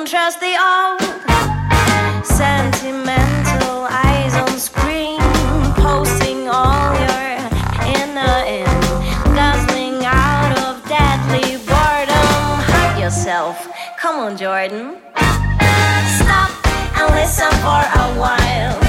trust the old sentimental eyes on screen, posting all your inner in, guzzling out of deadly boredom. Hurt yourself, come on Jordan. Stop and listen for a while.